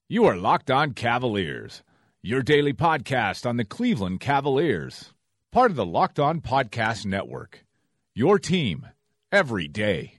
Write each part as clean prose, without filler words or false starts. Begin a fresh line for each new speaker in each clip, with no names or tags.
You are Locked On Cavaliers, your daily podcast on the Cleveland Cavaliers. Part of the Locked On Podcast Network, your team every day.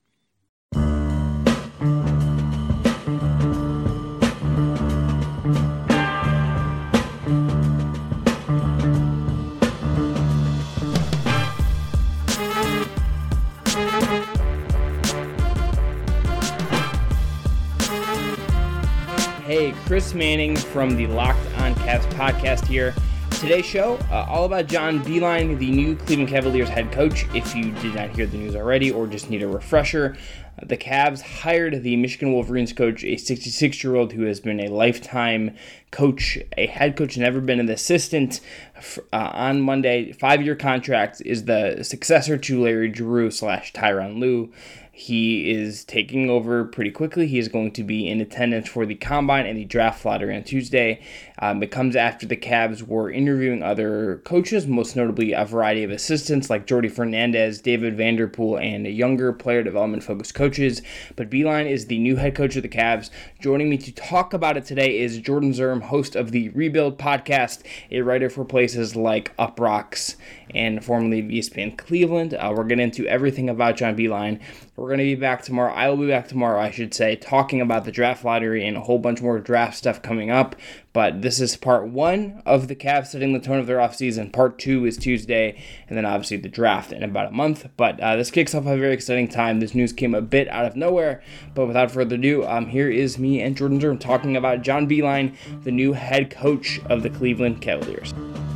Hey, Chris Manning from the Locked On Cavs podcast here. Today's show, all about John Beilein, the new Cleveland Cavaliers head coach. If you did not hear the news already or just need a refresher, the Cavs hired the Michigan Wolverines coach, a 66-year-old who has been a lifetime coach, a head coach, never been an assistant. On Monday, 5-year contract, is the successor to Larry Giroux / Tyronn Lue. He is taking over pretty quickly. He is going to be in attendance for the Combine and the Draft Lottery on Tuesday. It comes after the Cavs were interviewing other coaches, most notably a variety of assistants like Jordi Fernandez, David Vanderpool, and younger player development-focused coaches. But Beilein is the new head coach of the Cavs. Joining me to talk about it today is Jordan Zirm, host of the Rebuild podcast, a writer for places like Uproxx and formerly of ESPN Cleveland. We're getting into everything about John Beilein. We're going to be back tomorrow. I will be back tomorrow, I should say, talking about the draft lottery and a whole bunch more draft stuff coming up. But this is part one of the Cavs setting the tone of their offseason. Part two is Tuesday, and then obviously the draft in about a month. But this kicks off a very exciting time. This news came a bit out of nowhere. But without further ado, here is me and Jordan Zirm talking about John Beilein, the new head coach of the Cleveland Cavaliers.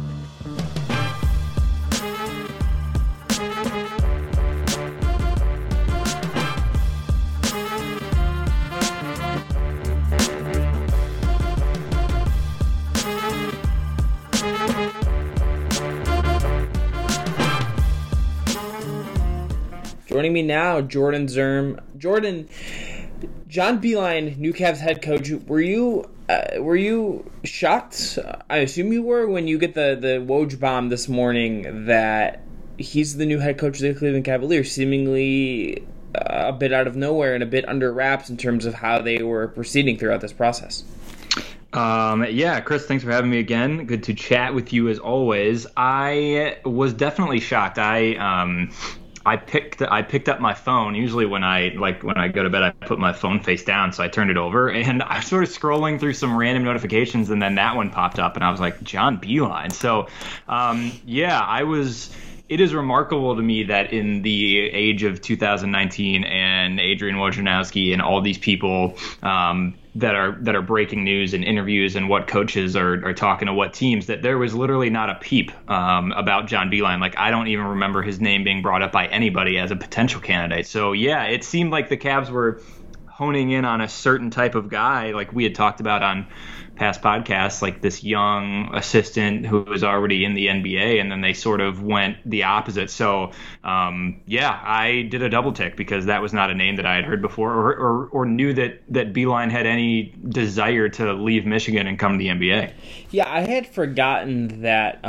Joining me now, Jordan Zirm. Jordan, John Beilein, new Cavs head coach. Were you shocked? I assume you were when you get the Woj bomb this morning that he's the new head coach of the Cleveland Cavaliers, seemingly a bit out of nowhere and a bit under wraps in terms of how they were proceeding throughout this process.
Yeah, Chris, thanks for having me again. Good to chat with you as always. I was definitely shocked. I picked up my phone. Usually when I go to bed, I put my phone face down, so I turned it over, and I was sort of scrolling through some random notifications, and then that one popped up, and I was like, John Beilein. So, It is remarkable to me that in the age of 2019 and Adrian Wojnarowski and all these people that are breaking news and interviews and what coaches are talking to what teams, that there was literally not a peep about John Beilein. Like, I don't even remember his name being brought up by anybody as a potential candidate. So yeah, it seemed like the Cavs were honing in on a certain type of guy, like we had talked about on past podcasts, like this young assistant who was already in the NBA, and then they sort of went the opposite. So I did a double tick because that was not a name that I had heard before or knew that Beilein had any desire to leave Michigan and come to the NBA.
Yeah, I had forgotten that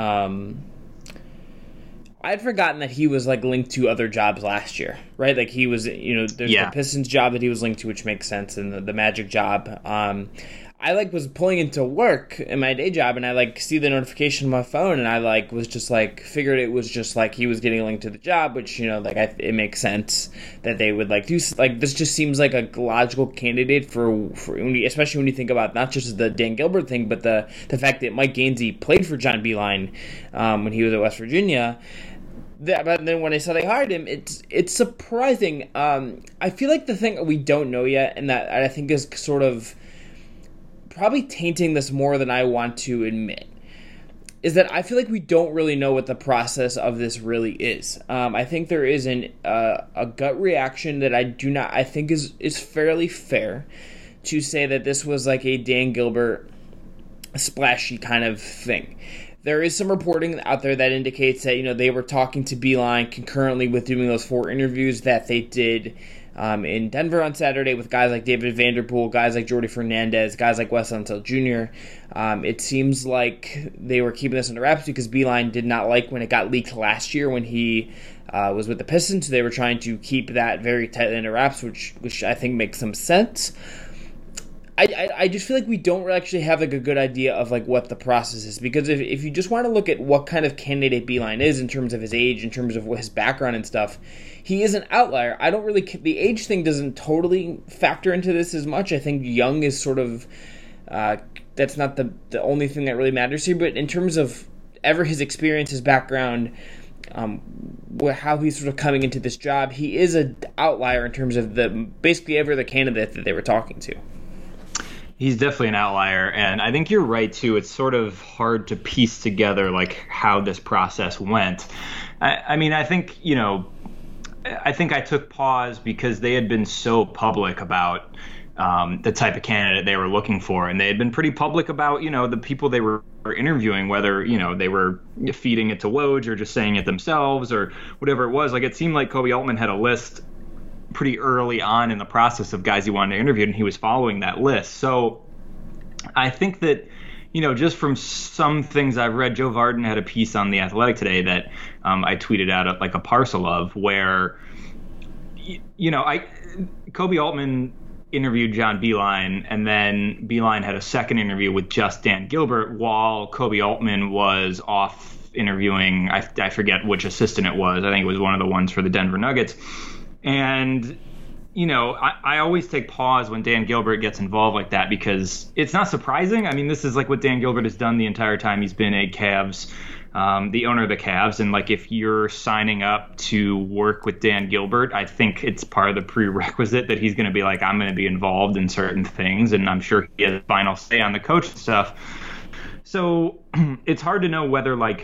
he was like linked to other jobs last year, right? Like he was, there's the Pistons job that he was linked to, which makes sense, and the Magic job. I was pulling into work in my day job, and I see the notification on my phone, and I was just figured it was just he was getting linked to the job, which it makes sense that they would do this. Just seems like a logical candidate for especially when you think about not just the Dan Gilbert thing, but the fact that Mike Gainsey played for John Beilein when he was at West Virginia. But then when I saw they hired him, it's surprising. I feel like the thing we don't know yet, and that I think is sort of probably tainting this more than I want to admit, is that I feel like we don't really know what the process of this really is. I think there is a gut reaction that I think is fairly fair to say that this was like a Dan Gilbert splashy kind of thing. There is some reporting out there that indicates that, they were talking to Beilein concurrently with doing those 4 interviews that they did in Denver on Saturday with guys like David Vanderpool, guys like Jordi Fernandez, guys like Wes Unseld Jr. It seems like they were keeping this under wraps because Beilein did not like when it got leaked last year when he was with the Pistons. So they were trying to keep that very tightly under wraps, which I think makes some sense. I just feel like we don't actually have like a good idea of like what the process is, because if you just want to look at what kind of candidate Beilein is in terms of his age, in terms of his background and stuff, he is an outlier. I don't really, the age thing doesn't totally factor into this as much. I think young is sort of, that's not the only thing that really matters here, but in terms of his experience, his background, how he's sort of coming into this job, he is an outlier in terms of basically every other candidate that they were talking to.
He's definitely an outlier, and I think you're right too. It's sort of hard to piece together like how this process went. I mean, I think I took pause because they had been so public about the type of candidate they were looking for, and they had been pretty public about the people they were interviewing, whether they were feeding it to Woj or just saying it themselves or whatever it was. Like, it seemed like Koby Altman had a list pretty early on in the process of guys he wanted to interview, and he was following that list. So I think that, just from some things I've read, Joe Vardon had a piece on The Athletic today that I tweeted out like a parcel of, where, Koby Altman interviewed John Beilein, and then Beilein had a second interview with just Dan Gilbert while Koby Altman was off interviewing, I forget which assistant it was. I think it was one of the ones for the Denver Nuggets. And, I always take pause when Dan Gilbert gets involved like that, because it's not surprising. I mean, this is like what Dan Gilbert has done the entire time he's been a Cavs, the owner of the Cavs. And like, if you're signing up to work with Dan Gilbert, I think it's part of the prerequisite that he's going to be like, I'm going to be involved in certain things. And I'm sure he has a final say on the coach stuff. So it's hard to know whether like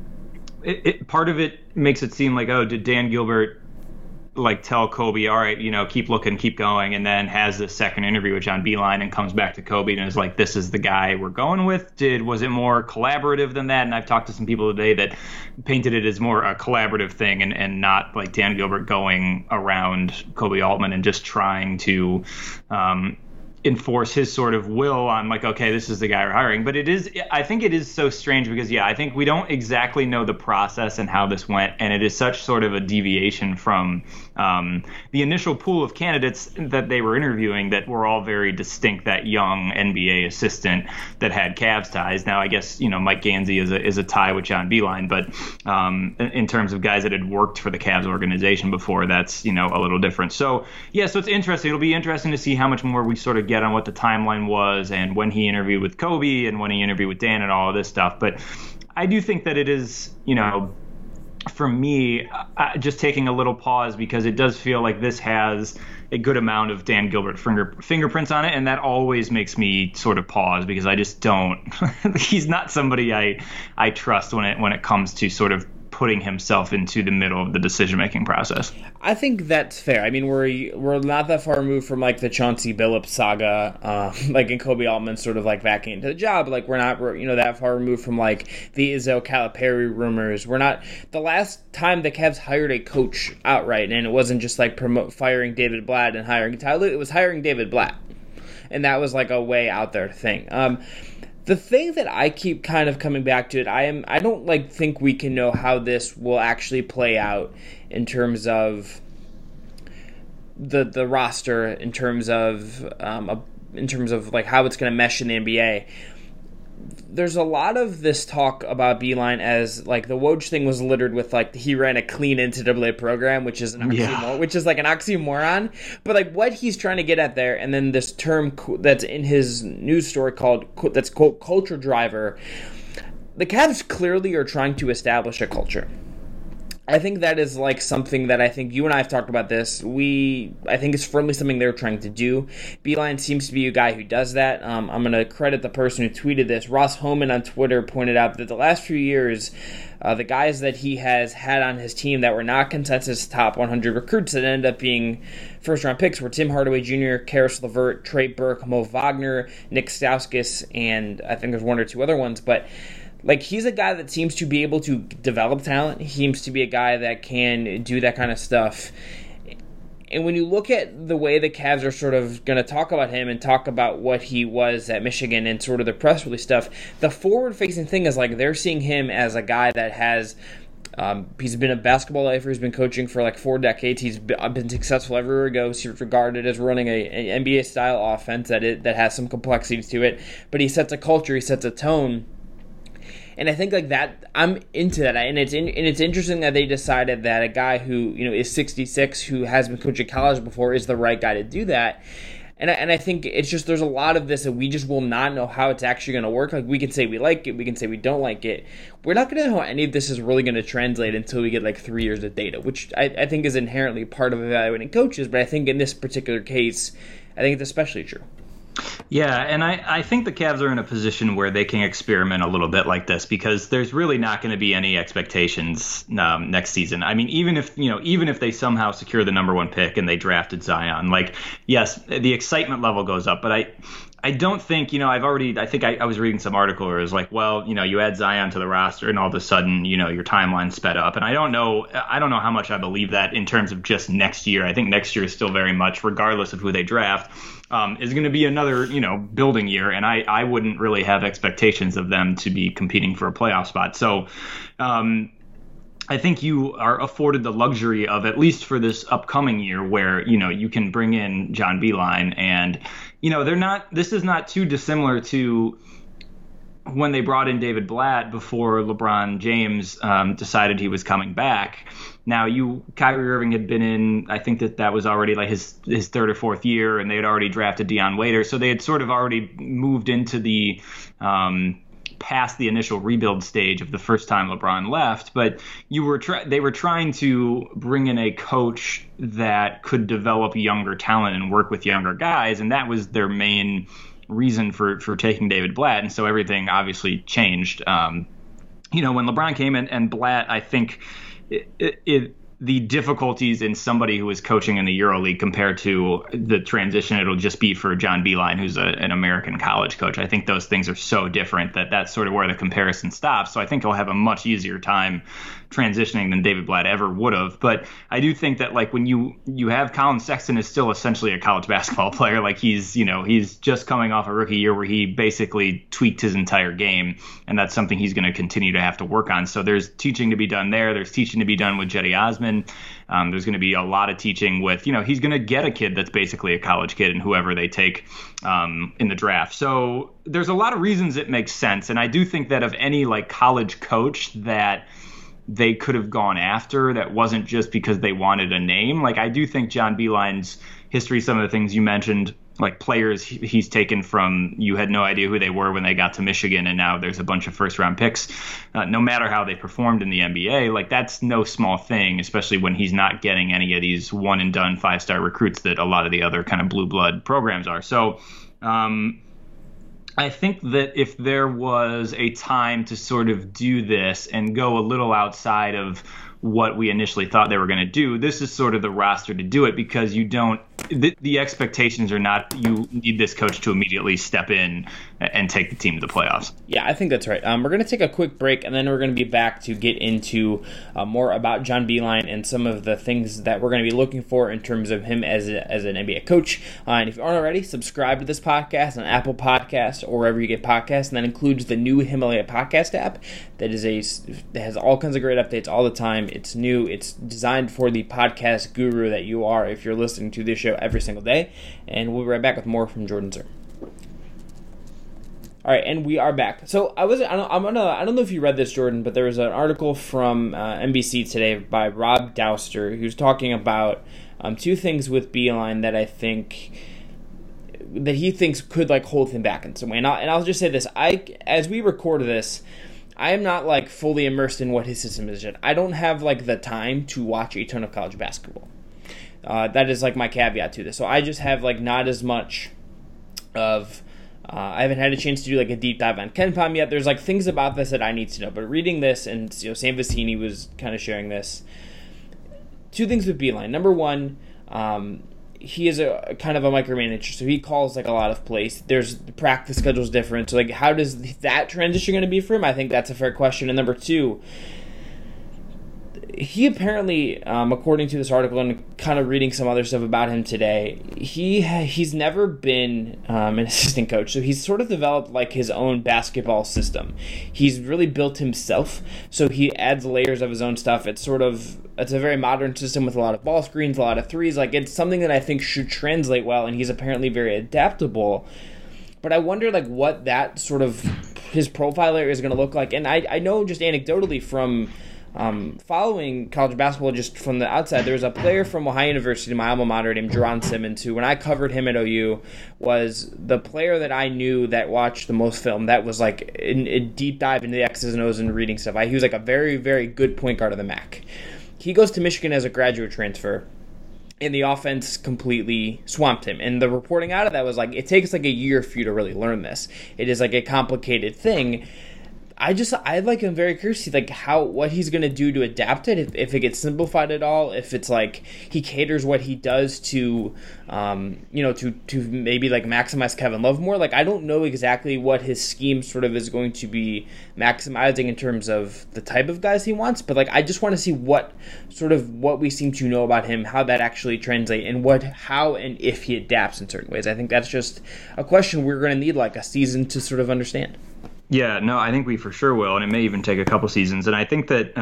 part of it makes it seem like, oh, did Dan Gilbert like tell Koby, all right, keep looking, keep going, and then has this second interview with John Beilein and comes back to Koby and is like, this is the guy we're going with? Was it more collaborative than that? And I've talked to some people today that painted it as more a collaborative thing and not like Dan Gilbert going around Koby Altman and just trying to enforce his sort of will on like, okay, this is the guy we're hiring. But I think it is so strange because, I think we don't exactly know the process and how this went. And it is such sort of a deviation from the initial pool of candidates that they were interviewing that were all very distinct, that young NBA assistant that had Cavs ties. Now, I guess, Mike Gansey is a tie with John Beilein. But in terms of guys that had worked for the Cavs organization before, that's, a little different. So, so it's interesting. It'll be interesting to see how much more we sort of get on what the timeline was and when he interviewed with Koby and when he interviewed with Dan and all of this stuff. But I do think that it is, for me, just taking a little pause, because it does feel like this has a good amount of Dan Gilbert fingerprints on it. And that always makes me sort of pause, because I just don't, he's not somebody I trust when it comes to sort of putting himself into the middle of the decision-making process.
I think that's fair. I mean, we're not that far removed from like the Chauncey Billups saga, like in Koby Altman sort of like backing into the job. Like, we're not that far removed from like the Izzo Calipari rumors. We're not. The last time the Cavs hired a coach outright, and it wasn't just like firing David Blatt and hiring Tyler, it was hiring David Blatt, and that was like a way out there thing. The thing that I keep kind of coming back to, I don't like think we can know how this will actually play out in terms of the roster, in terms of like how it's going to mesh in the NBA. There's a lot of this talk about Beilein as like the Woj thing was littered with like he ran a clean NCAA program, which is an oxymoron, which is like an oxymoron. But like what he's trying to get at there, and then this term that's in his news story that's called culture driver. The Cavs clearly are trying to establish a culture. I think that is like something that I think you and I have talked about this. I think it's firmly something they're trying to do. Beilein seems to be a guy who does that. I'm going to credit the person who tweeted this. Ross Homan on Twitter pointed out that the last few years, the guys that he has had on his team that were not consensus top 100 recruits that ended up being first-round picks were Tim Hardaway Jr., Karis LeVert, Trey Burke, Mo Wagner, Nick Stauskas, and I think there's one or two other ones. But like, he's a guy that seems to be able to develop talent. He seems to be a guy that can do that kind of stuff. And when you look at the way the Cavs are sort of going to talk about him and talk about what he was at Michigan and sort of the press release stuff, the forward-facing thing is like they're seeing him as a guy that has He's been a basketball lifer. He's been coaching for like 4 decades. He's been successful everywhere he goes. He's regarded as running an NBA-style offense that has some complexities to it. But he sets a culture. He sets a tone. And I think like that, I'm into that. And it's interesting that they decided that a guy who is 66, who has been coaching college before, is the right guy to do that. And I think it's just there's a lot of this that we just will not know how it's actually going to work. Like we can say we like it, we can say we don't like it. We're not going to know how any of this is really going to translate until we get like 3 years of data, which I think is inherently part of evaluating coaches. But I think in this particular case, I think it's especially true.
Yeah, and I think the Cavs are in a position where they can experiment a little bit like this because there's really not going to be any expectations next season. I mean, even if they somehow secure the number 1 pick and they drafted Zion, like, yes, the excitement level goes up, but I don't think, I was reading some article where it was like, well, you add Zion to the roster and all of a sudden, your timeline sped up. And I don't know how much I believe that in terms of just next year. I think next year is still very much, regardless of who they draft, is going to be another, building year. And I wouldn't really have expectations of them to be competing for a playoff spot. So, I think you are afforded the luxury of, at least for this upcoming year, where, you can bring in John Beilein and, this is not too dissimilar to when they brought in David Blatt before LeBron James decided he was coming back. Now, Kyrie Irving had been in, I think that was already like his 3rd or 4th year, and they had already drafted Deion Waiters. So they had sort of already moved into the past the initial rebuild stage of the first time LeBron left, but they were trying to bring in a coach that could develop younger talent and work with younger guys, and that was their main reason for taking David Blatt. And so everything obviously changed. When LeBron came in and Blatt, I think the difficulties in somebody who is coaching in the EuroLeague compared to the transition it'll just be for John Beilein, who's an American college coach. I think those things are so different that that's sort of where the comparison stops. So I think he'll have a much easier time transitioning than David Blatt ever would have. But I do think that, like, when you have Colin Sexton is still essentially a college basketball player. Like he's just coming off a rookie year where he basically tweaked his entire game, and that's something he's going to continue to have to work on. So there's teaching to be done there. There's teaching to be done with Cedi Osman. There's going to be a lot of teaching with, he's going to get a kid that's basically a college kid and whoever they take in the draft. So there's a lot of reasons it makes sense. And I do think that of any like college coach that they could have gone after that wasn't just because they wanted a name, like I do think John Beilein's history, some of the things you mentioned, like players he's taken from you had no idea who they were when they got to Michigan, and now there's a bunch of first-round picks, no matter how they performed in the NBA. Like, that's no small thing, especially when he's not getting any of these one-and-done 5-star recruits that a lot of the other kind of blue blood programs are. So I think that if there was a time to sort of do this and go a little outside of what we initially thought they were going to do, this is sort of the roster to do it, because you don't the expectations are not you need this coach to immediately step in and take the team to the playoffs.
Yeah, I think that's right. We're going to take a quick break, and then we're going to be back to get into more about John Beilein and some of the things that we're going to be looking for in terms of him as an NBA coach. And if you aren't already, subscribe to this podcast on Apple Podcasts or wherever you get podcasts, and that includes the new Himalaya podcast app that has all kinds of great updates all the time. It's new. It's designed for the podcast guru that you are if you're listening to this show every single day. And we'll be right back with more from Jordan Zerm. All right, and we are back. So I don't know if you read this, Jordan, but there was an article from NBC today by Rob Dauster who's talking about two things with Beilein that I think that he thinks could like hold him back in some way. And I'll just say this: as we record this, I am not like fully immersed in what his system is yet. I don't have like the time to watch a ton of college basketball. That is like my caveat to this. So I just have like not as much of. I haven't had a chance to do like a deep dive on KenPom yet. There's like things about this that I need to know. But reading this, and Sam Vecini was kind of sharing this. Two things with Beilein. Number one, he is a kind of a micromanager, so he calls like a lot of plays. The practice schedule is different. So like, how does that transition going to be for him? I think that's a fair question. And number two, he apparently, according to this article and kind of reading some other stuff about him today, he's never been an assistant coach. So he's sort of developed like his own basketball system. He's really built himself. So he adds layers of his own stuff. It's a very modern system with a lot of ball screens, a lot of threes. Like, it's something that I think should translate well, and he's apparently very adaptable. But I wonder, like, what that sort of his profile area is going to look like. And I know just anecdotally from following college basketball just from the outside, there was a player from Ohio University, my alma mater, named Jerron Simmons, who, when I covered him at OU, was the player that I knew that watched the most film, that was like a deep dive into the X's and O's and reading stuff. He was like a very, very good point guard of the MAC. He goes to Michigan as a graduate transfer, and the offense completely swamped him. And the reporting out of that was like, it takes like a year for you to really learn this. It is like a complicated thing. I'm very curious to see like what he's gonna do to adapt it, if it gets simplified at all, if it's like he caters what he does to to maybe like maximize Kevin Love more. Like, I don't know exactly what his scheme sort of is going to be maximizing in terms of the type of guys he wants, but like I just want to see what we seem to know about him, how that actually translates, and how and if he adapts in certain ways. I think that's just a question we're gonna need like a season to sort of understand.
Yeah, no, I think we for sure will, and it may even take a couple seasons. And I think that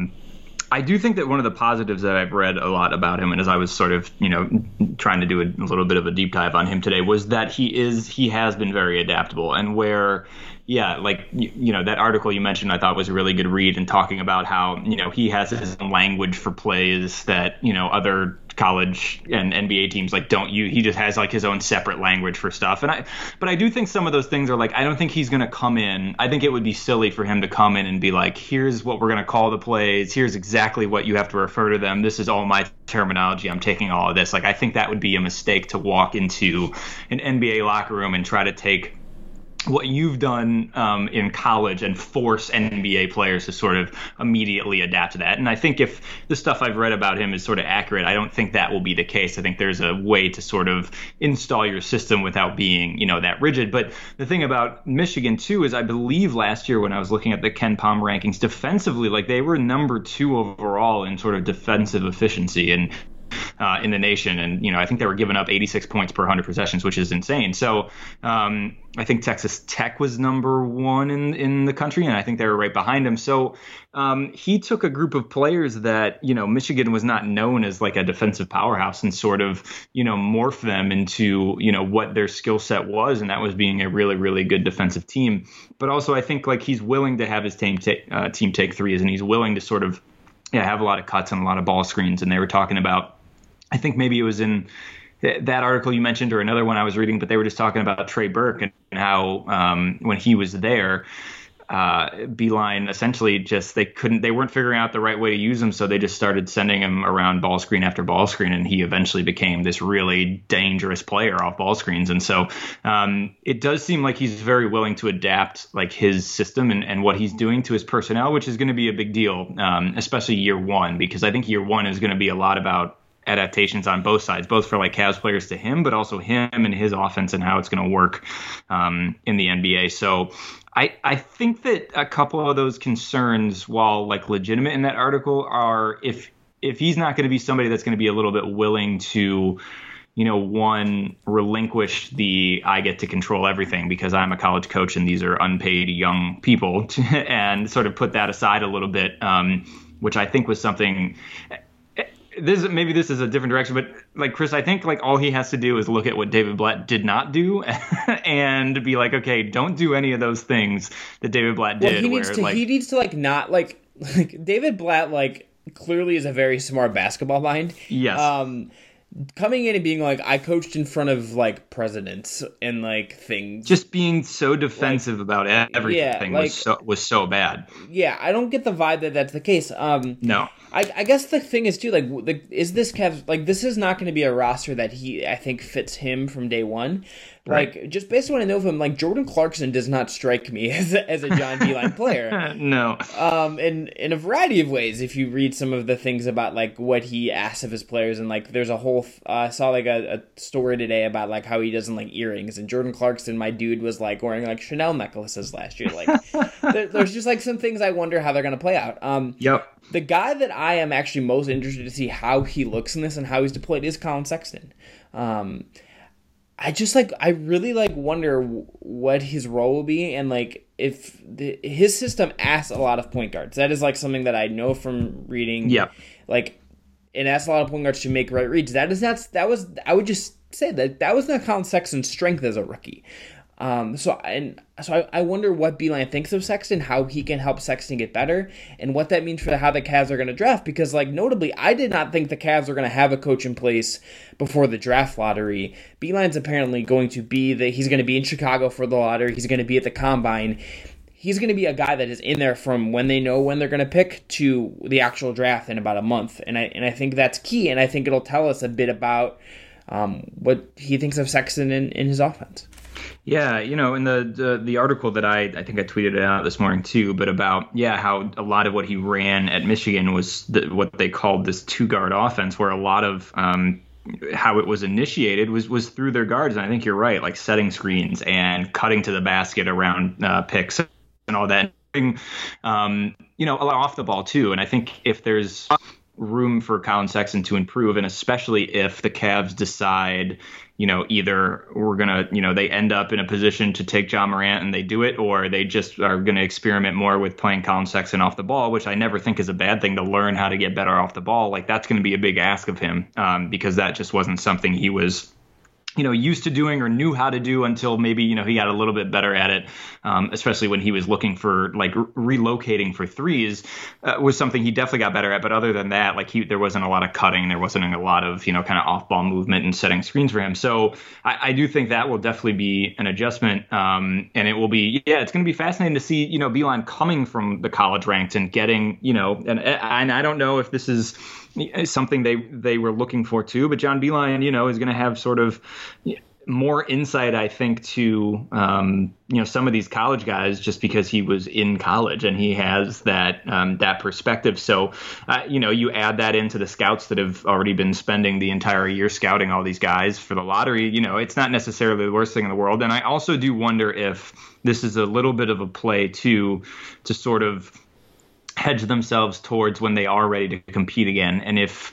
I do think that one of the positives that I've read a lot about him, and as I was sort of trying to do a little bit of a deep dive on him today, was that he has been very adaptable, and where. Yeah, like, that article you mentioned I thought was a really good read, and talking about how, he has his own language for plays that, other college and NBA teams like don't use. He just has like his own separate language for stuff. But I do think some of those things are like, I don't think he's going to come in. I think it would be silly for him to come in and be like, here's what we're going to call the plays. Here's exactly what you have to refer to them. This is all my terminology. I'm taking all of this. Like, I think that would be a mistake to walk into an NBA locker room and try to take what you've done in college and force NBA players to sort of immediately adapt to that. And I think if the stuff I've read about him is sort of accurate, I don't think that will be the case. I think there's a way to sort of install your system without being, that rigid. But the thing about Michigan, too, is I believe last year when I was looking at the Ken Pom rankings defensively, like they were number 2 overall in sort of defensive efficiency and in the nation. And, I think they were giving up 86 points per 100 possessions, which is insane. So I think Texas Tech was number 1 in the country, and I think they were right behind him. So he took a group of players that, Michigan was not known as like a defensive powerhouse, and sort of, morph them into, what their skill set was. And that was being a really, really good defensive team. But also I think like he's willing to have his team take threes, and he's willing to sort of have a lot of cuts and a lot of ball screens. And they were talking about, I think maybe it was in that article you mentioned or another one I was reading, but they were just talking about Trey Burke and how when he was there, Beeline essentially just they weren't figuring out the right way to use him, so they just started sending him around ball screen after ball screen, and he eventually became this really dangerous player off ball screens. And so it does seem like he's very willing to adapt like his system and what he's doing to his personnel, which is going to be a big deal, especially year one, because I think year one is going to be a lot about adaptations on both sides, both for like Cavs players to him, but also him and his offense and how it's going to work in the NBA. So I think that a couple of those concerns, while like legitimate in that article, are if he's not going to be somebody that's going to be a little bit willing to, one, relinquish the I get to control everything because I'm a college coach and these are unpaid young people, and sort of put that aside a little bit, which I think was something. This is a different direction, but like Chris, I think like all he has to do is look at what David Blatt did not do and be like, okay, don't do any of those things that David Blatt did.
He needs to not David Blatt like clearly is a very smart basketball mind.
Yes.
Coming in and being like, I coached in front of like presidents and like things,
just being so defensive about everything was so bad.
Yeah, I don't get the vibe that that's the case.
No,
I guess the thing is too, like is this Cavs, like this is not going to be a roster that I think fits him from day one. Like, just based on what I know of him, like, Jordan Clarkson does not strike me as a John Beilein player.
No.
In a variety of ways, if you read some of the things about, like, what he asks of his players, and, like, there's a whole, I saw, like, a story today about, like, how he doesn't like earrings, and Jordan Clarkson, my dude, was, like, wearing, like, Chanel necklaces last year. Like, there's just, like, some things I wonder how they're going to play out.
Yep.
The guy that I am actually most interested to see how he looks in this and how he's deployed is Colin Sexton. I really wonder what his role will be, and like if his system asks a lot of point guards. That is like something that I know from reading.
Yeah.
Like, it asks a lot of point guards to make right reads. I would just say that was not Colin Sexton's strength as a rookie. So I wonder what Beilein thinks of Sexton, how he can help Sexton get better, and what that means for how the Cavs are going to draft. Because, like, notably, I did not think the Cavs are going to have a coach in place before the draft lottery. Beilein's apparently going to be he's going to be in Chicago for the lottery. He's going to be at the Combine. He's going to be a guy that is in there from when they know when they're going to pick to the actual draft in about a month. And I think that's key, and I think it'll tell us a bit about what he thinks of Sexton in his offense.
Yeah, in the article that I think I tweeted it out this morning too, but about how a lot of what he ran at Michigan was what they called this 2-guard offense, where a lot of how it was initiated was through their guards. And I think you're right, like setting screens and cutting to the basket around picks and all that. A lot off the ball too. And I think if there's room for Colin Sexton to improve, and especially if the Cavs decide, either we're going to, they end up in a position to take John Morant and they do it, or they just are going to experiment more with playing Colin Sexton off the ball, which I never think is a bad thing to learn how to get better off the ball. Like, that's going to be a big ask of him, because that just wasn't something he was used to doing or knew how to do until maybe, he got a little bit better at it, especially when he was looking for, like, relocating for threes, was something he definitely got better at. But other than that, like, there wasn't a lot of cutting. There wasn't a lot of, kind of off-ball movement and setting screens for him. So I do think that will definitely be an adjustment. And it will be, it's going to be fascinating to see, Beilein coming from the college ranks and getting, and I don't know if this is something they were looking for too, but John Beilein, is going to have sort of more insight, I think, to some of these college guys, just because he was in college and he has that perspective. So you add that into the scouts that have already been spending the entire year scouting all these guys for the lottery. It's not necessarily the worst thing in the world. And I also do wonder if this is a little bit of a play to sort of hedge themselves towards when they are ready to compete again. And if,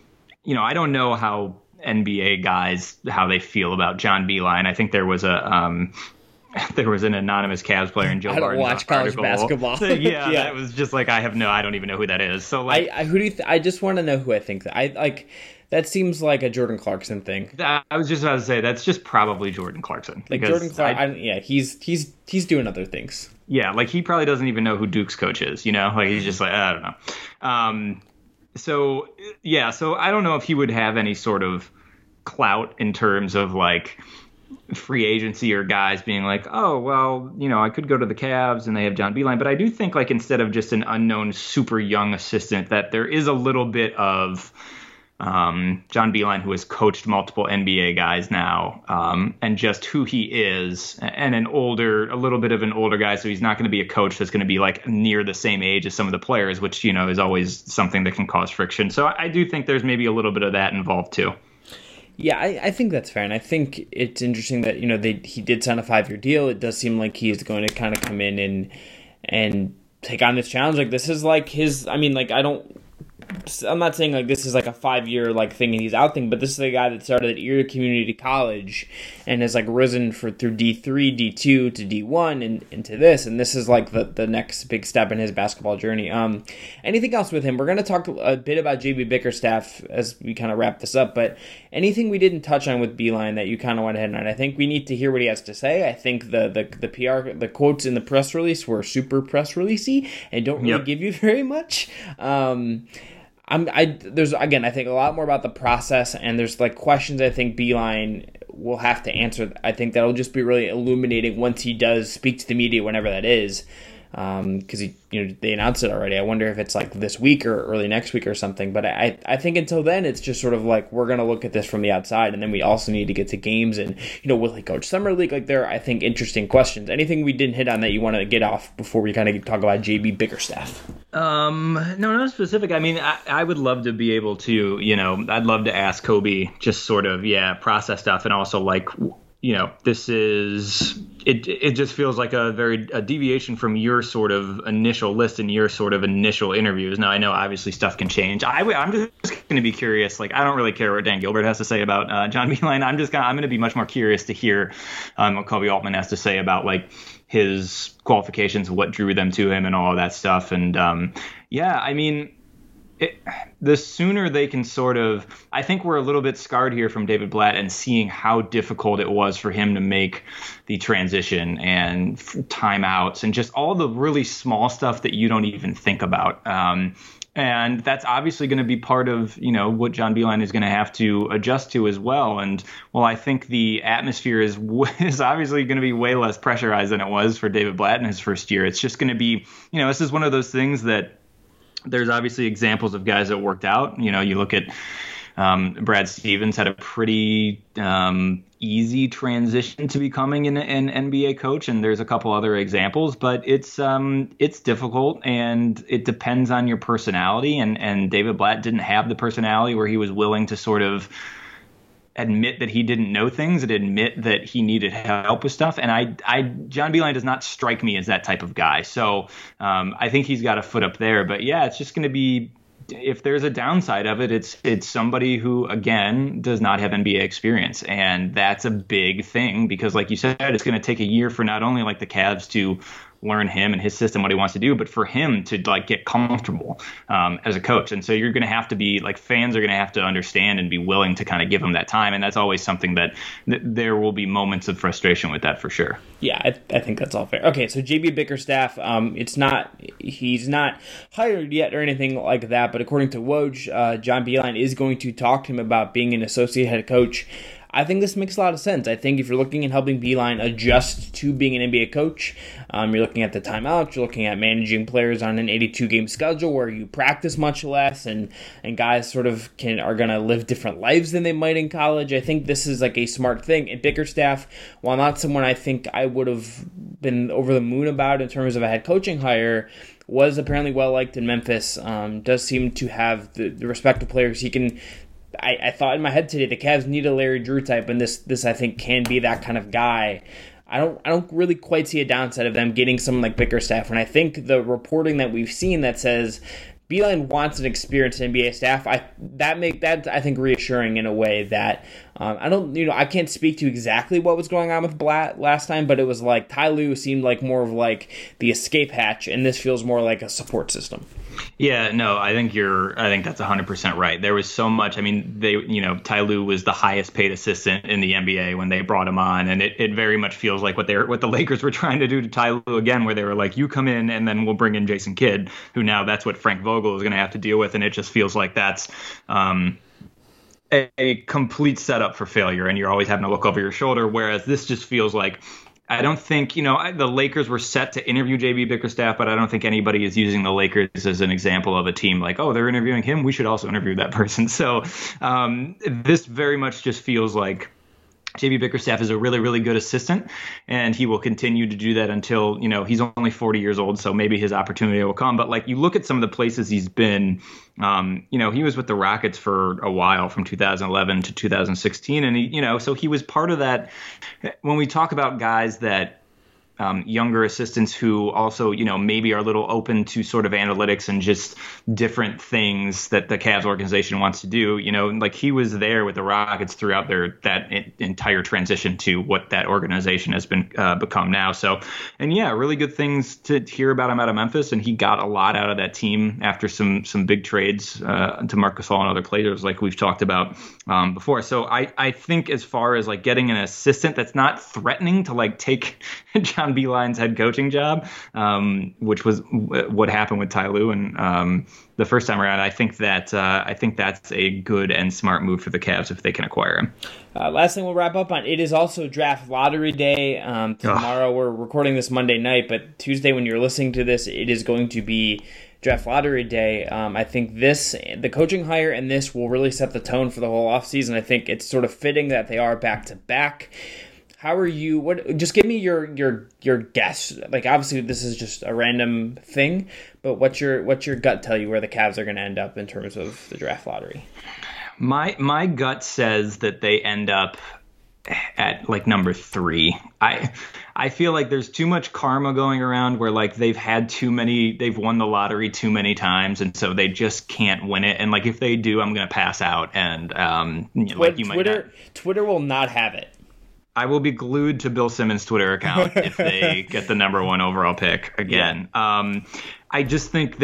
I don't know how NBA guys, how they feel about John Beilein. I think there was an anonymous Cavs player in Joe Barton's
I don't watch college basketball.
Yeah, that was just like, I don't even know who that is. So like,
I just want to know who I think that I like. That seems like a Jordan Clarkson thing.
I was just about to say that's just probably Jordan Clarkson.
Like Jordan Clarkson, he's doing other things.
Yeah, like he probably doesn't even know who Duke's coach is. Like he's just like, I don't know. So I don't know if he would have any sort of clout in terms of like free agency or guys being like, oh, well, I could go to the Cavs and they have John Beilein. But I do think, like, instead of just an unknown super young assistant, that there is a little bit of John Beilein, who has coached multiple NBA guys now, and just who he is, and a little bit of an older guy. So he's not going to be a coach that's going to be like near the same age as some of the players, which, is always something that can cause friction. So I do think there's maybe a little bit of that involved too.
Yeah, I think that's fair. And I think it's interesting that, he did sign a 5-year deal. It does seem like he is going to kind of come in and take on this challenge. Like, this is like his, I'm not saying like this is like a 5-year like thing and he's out thing, but this is a guy that started at Erie Community College and has like risen through D3, D2 to D1 and into this, and this is like the next big step in his basketball journey. Anything else with him? We're going to talk a bit about JB Bickerstaff as we kind of wrap this up, but anything we didn't touch on with Beilein that you kind of went ahead on? I think we need to hear what he has to say. I think the PR, the quotes in the press release were super press releasey and don't really give you very much. There's again, I think a lot more about the process, and there's like questions I think Beilein will have to answer. I think that'll just be really illuminating once he does speak to the media, whenever that is. because they announced it already. I wonder if it's like this week or early next week or something. But I think until then, it's just sort of like we're going to look at this from the outside, and then we also need to get to games and will he coach summer league? Like there are, I think, interesting questions. Anything we didn't hit on that you want to get off before we kind of talk about JB Bickerstaff?
No specific. I mean, I would love to be able to, I'd love to ask Kobe just sort of, process stuff, and also like, this is it just feels like a deviation from your sort of initial list and your sort of initial interviews. Now, I know obviously stuff can change. I'm just going to be curious. Like, I don't really care what Dan Gilbert has to say about John Beilein. I'm going to be much more curious to hear what Kobe Altman has to say about like his qualifications, what drew them to him, and all of that stuff. And I mean, the sooner they can sort of, I think we're a little bit scarred here from David Blatt and seeing how difficult it was for him to make the transition and timeouts and just all the really small stuff that you don't even think about. And that's obviously going to be part of, what John Beilein is going to have to adjust to as well. And well, I think the atmosphere is obviously going to be way less pressurized than it was for David Blatt in his first year. It's just going to be, this is one of those things that there's obviously examples of guys that worked out. You look at Brad Stevens had a pretty easy transition to becoming an NBA coach, and there's a couple other examples, but it's difficult and it depends on your personality. And David Blatt didn't have the personality where he was willing to sort of admit that he didn't know things and admit that he needed help with stuff. And John Beilein does not strike me as that type of guy. So I think he's got a foot up there. But yeah, it's just going to be, if there's a downside of it, it's somebody who, again, does not have NBA experience. And that's a big thing because, like you said, it's going to take a year for not only like the Cavs to learn him and his system, what he wants to do, but for him to like get comfortable as a coach. And so you're going to have to be like, fans are going to have to understand and be willing to kind of give him that time. And that's always something that there will be moments of frustration with that for sure.
Yeah, I think that's all fair. Okay, so JB Bickerstaff, he's not hired yet or anything like that, but according to Woj, John Beilein is going to talk to him about being an associate head coach. I think this makes a lot of sense. I think if you're looking at helping Beilein adjust to being an NBA coach, you're looking at the timeouts, you're looking at managing players on an 82-game schedule where you practice much less and guys sort of are going to live different lives than they might in college. I think this is like a smart thing. And Bickerstaff, while not someone I think I would have been over the moon about in terms of a head coaching hire, was apparently well-liked in Memphis, does seem to have the respect of players he can. I thought in my head today the Cavs need a Larry Drew type, and this I think can be that kind of guy. I don't really quite see a downside of them getting someone like Bickerstaff, and I think the reporting that we've seen that says Beilein wants an experienced NBA staff, that I think reassuring in a way that I can't speak to exactly what was going on with Blatt last time, but it was like Ty Lue seemed like more of like the escape hatch, and this feels more like a support system.
Yeah, no, I think that's 100% right. There was so much. I mean, Ty Lue was the highest paid assistant in the NBA when they brought him on, and it very much feels like what the Lakers were trying to do to Ty Lue again, where they were like, you come in and then we'll bring in Jason Kidd, who now that's what Frank Vogel is going to have to deal with, and it just feels like that's a complete setup for failure, and you're always having to look over your shoulder, whereas this just feels like, I don't think, the Lakers were set to interview JB Bickerstaff, but I don't think anybody is using the Lakers as an example of a team like, oh, they're interviewing him, we should also interview that person. So this very much just feels like JB Bickerstaff is a really, really good assistant, and he will continue to do that until, he's only 40 years old, so maybe his opportunity will come. But like, you look at some of the places he's been, he was with the Rockets for a while from 2011 to 2016. And so he was part of that. When we talk about guys that younger assistants who also, maybe are a little open to sort of analytics and just different things that the Cavs organization wants to do, like he was there with the Rockets throughout that entire transition to what that organization has been become now. So, and yeah, really good things to hear about him out of Memphis. And he got a lot out of that team after some big trades to Marc Gasol and other players like we've talked about before. So I think as far as like getting an assistant that's not threatening to like take John John Beilein's head coaching job, which was what happened with Ty Lue and the first time around. I think that's a good and smart move for the Cavs if they can acquire him.
Last thing we'll wrap up on, it is also draft lottery day. Tomorrow we're recording this Monday night, but Tuesday when you're listening to this, it is going to be draft lottery day. I think the coaching hire and this will really set the tone for the whole offseason. I think it's sort of fitting that they are back to back. How are you? Just give me your guess. Like, obviously this is just a random thing, but what's your gut tell you where the Cavs are going to end up in terms of the draft lottery?
My gut says that they end up at like number 3. I feel like there's too much karma going around where like they've won the lottery too many times, and so they just can't win it. And like if they do, I'm gonna pass out. And
Twitter will not have it.
I will be glued to Bill Simmons' Twitter account if they get the number 1 overall pick again. Yeah. I just think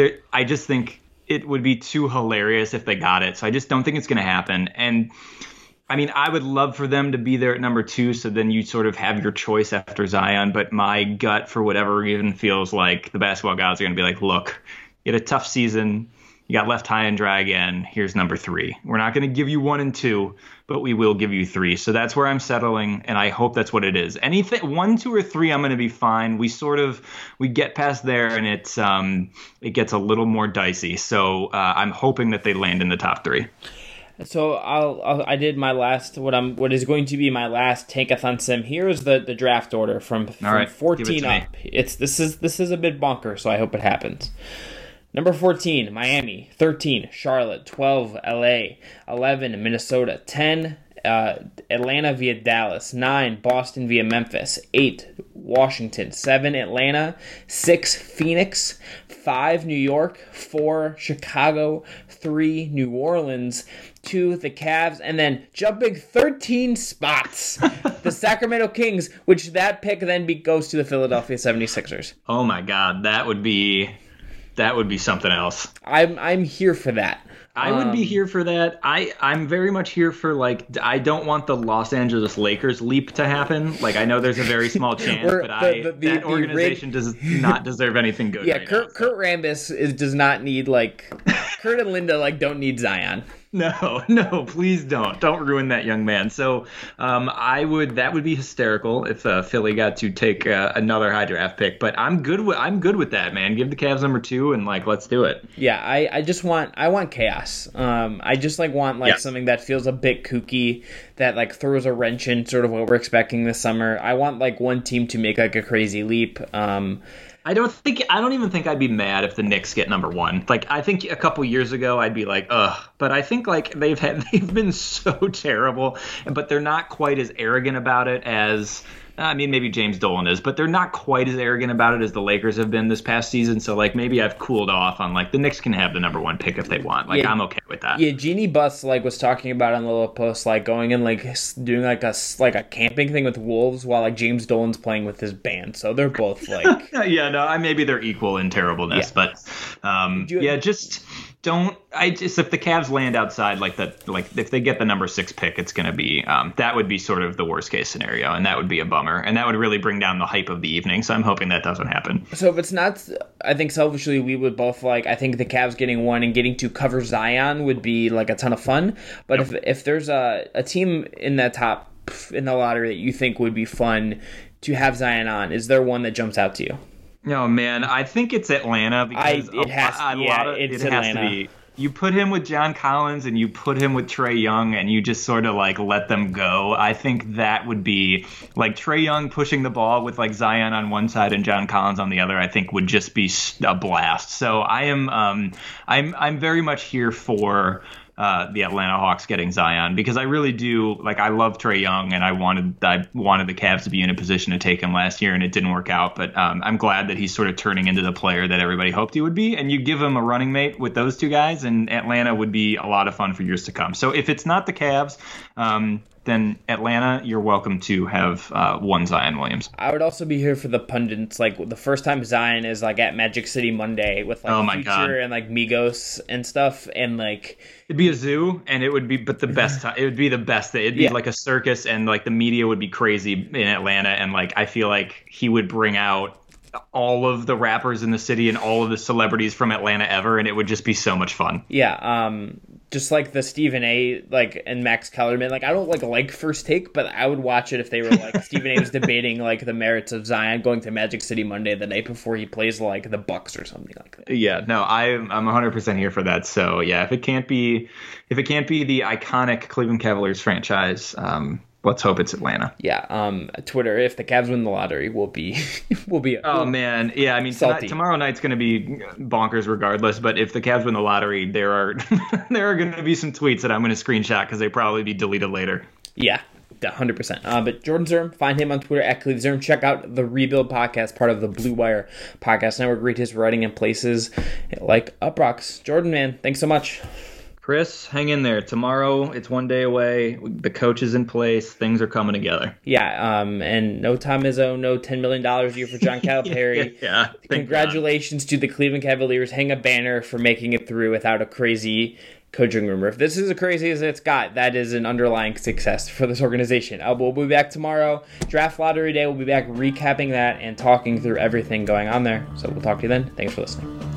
it would be too hilarious if they got it. So I just don't think it's going to happen. And I mean, I would love for them to be there at number 2, so then you sort of have your choice after Zion. But my gut, for whatever reason, feels like the basketball gods are going to be like, look, you had a tough season. You got left high and dry again. Here's number 3. We're not going to give you 1 and 2, but we will give you 3. So that's where I'm settling, and I hope that's what it is. Anything 1, 2, or 3, I'm going to be fine. We get past there, and it gets a little more dicey. So I'm hoping that they land in the top 3.
So I did my last what is going to be my last tankathon sim. Here is the draft order from 14 up. This is a bit bonker, so I hope it happens. Number 14, Miami. 13, Charlotte. 12, LA. 11, Minnesota. 10, Atlanta via Dallas. 9, Boston via Memphis. 8, Washington. 7, Atlanta. 6, Phoenix. 5, New York. 4, Chicago. 3, New Orleans. 2, the Cavs, and then jumping 13 spots, the Sacramento Kings, which that pick then goes to the Philadelphia 76ers.
Oh my God, that would be something else.
I'm here for that.
I would be here for that. I'm very much here for, like, I don't want the Los Angeles Lakers leap to happen. Like, I know there's a very small chance, but that organization does not deserve anything good.
Yeah, right Kurt Rambis does not need, like, Kurt and Linda, like, don't need Zion.
No, please don't. Don't ruin that young man. So that would be hysterical if Philly got to take another high draft pick. But I'm good with that, man. Give the Cavs number 2 and like let's do it.
Yeah, I want chaos. I just want something that feels a bit kooky, that like throws a wrench in sort of what we're expecting this summer. I want like one team to make like a crazy leap.
I don't even think I'd be mad if the Knicks get number 1. Like, I think a couple years ago I'd be like, ugh. But I think like they've been so terrible, but they're not quite as arrogant about it as, I mean, maybe James Dolan is, but they're not quite as arrogant about it as the Lakers have been this past season. So like maybe I've cooled off on like the Knicks can have the number 1 pick if they want. Like, yeah, I'm okay with that.
Yeah, Jeannie Buss like was talking about on the little post, like going and like doing like a camping thing with Wolves while like James Dolan's playing with his band. So they're both like
maybe they're equal in terribleness, but if the Cavs land outside if they get the number 6 pick, it's going to be that would be sort of the worst case scenario, and that would be a bummer, and that would really bring down the hype of the evening. So I'm hoping that doesn't happen.
So if it's not, I think selfishly we would both like. I think the Cavs getting 1 and getting to cover Zion would be like a ton of fun. But if there's a team in the top in the lottery that you think would be fun to have Zion on, is there one that jumps out to you?
No, man, I think it's Atlanta because it has to be. You put him with John Collins and you put him with Trae Young and you just sort of like let them go. I think that would be like Trae Young pushing the ball with like Zion on one side and John Collins on the other. I think would just be a blast. So I'm very much here for the Atlanta Hawks getting Zion, because I really do I love Trae Young, and I wanted the Cavs to be in a position to take him last year, and it didn't work out. But I'm glad that he's sort of turning into the player that everybody hoped he would be. And you give him a running mate with those two guys, and Atlanta would be a lot of fun for years to come. So if it's not the Cavs, then Atlanta, you're welcome to have one Zion Williamson.
I would also be here for the pundits. Like the first time Zion is like at Magic City Monday with like Future and like Migos and stuff, and like
it'd be a zoo, and it would be, but the best time. It would be the best. It'd be like a circus, and like the media would be crazy in Atlanta, and like I feel like he would bring out all of the rappers in the city and all of the celebrities from Atlanta ever, and it would just be so much fun.
Just like the Stephen A. like and Max Kellerman, like I don't like First Take, but I would watch it if they were like Stephen A. was debating like the merits of Zion going to Magic City Monday the night before he plays like the Bucks or something like that.
Yeah, no, I'm 100% here for that. So yeah, if it can't be the iconic Cleveland Cavaliers franchise, let's hope it's Atlanta.
Yeah. Twitter, if the Cavs win the lottery, we'll be.
Oh man, yeah. I mean, tomorrow night's going to be bonkers regardless. But if the Cavs win the lottery, there are going to be some tweets that I'm going to screenshot because they probably be deleted later.
Yeah. 100%. But Jordan Zirm, find him on Twitter at Cleve Zirm. Check out the Rebuild podcast, part of the Blue Wire podcast network. Read his writing in places like Uproxx. Jordan, man, thanks so much.
Chris, hang in there. Tomorrow, it's one day away. The coach is in place. Things are coming together.
Yeah, and no Tom Izzo, no $10 million a year for John Calipari.
Yeah.
Congratulations to the Cleveland Cavaliers. Hang a banner for making it through without a crazy coaching rumor. If this is as crazy as it's got, that is an underlying success for this organization. We'll be back tomorrow. Draft Lottery Day. We'll be back recapping that and talking through everything going on there. So we'll talk to you then. Thanks for listening.